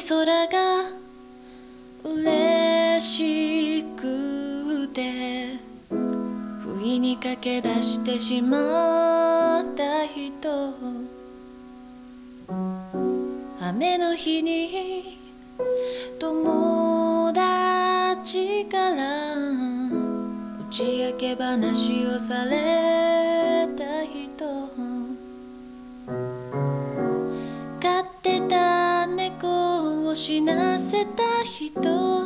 空が嬉しくて不意に駆け出してしまった人、雨の日に友達から打ち明け話をされた人、飼ってた猫を死なせた人、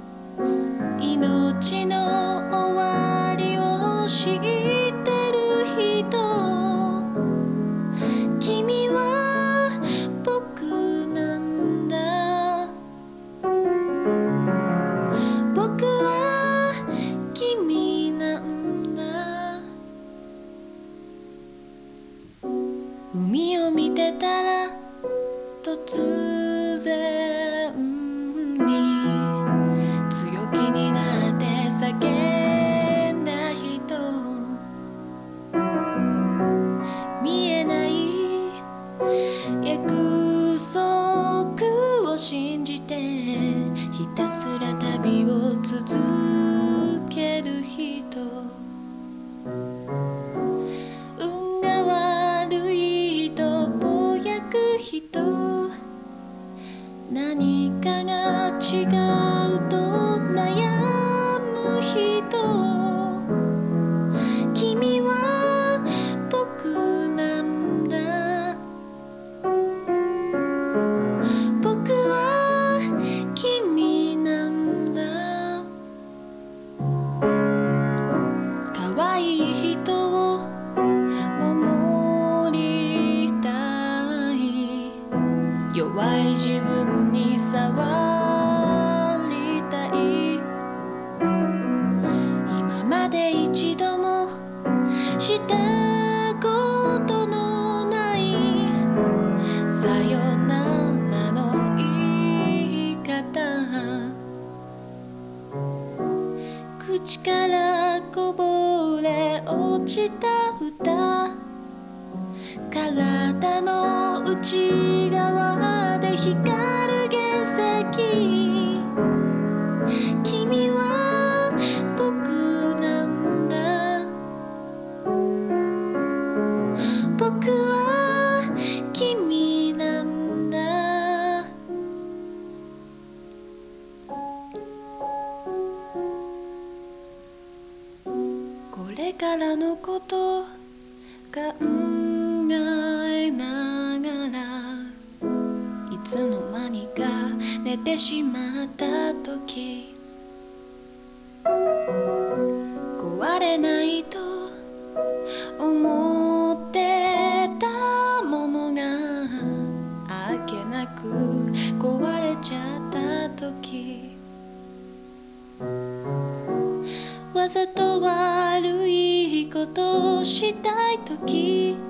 命の終わりを知ってる人、君は僕なんだ、僕は君なんだ。海を見てたら突然に強気になって叫んだ人、見えない約束を信じてひたすら旅を続ける人、運が悪いとぼやく人、何かが違うと悩む人、君は僕なんだ、僕は君なんだ。可愛い人を守りたい、弱い自分に触りたい、今まで一度もしたことのないさよならの言い方、口からこぼれ落ちた歌、体の内側で光る原石、君は僕なんだ、僕は君なんだ。これからのこと考えながらいつの間にか寝てしまった時、壊れないと思ってたものがあっけなく壊れちゃった時、わざと悪いことをしたい時、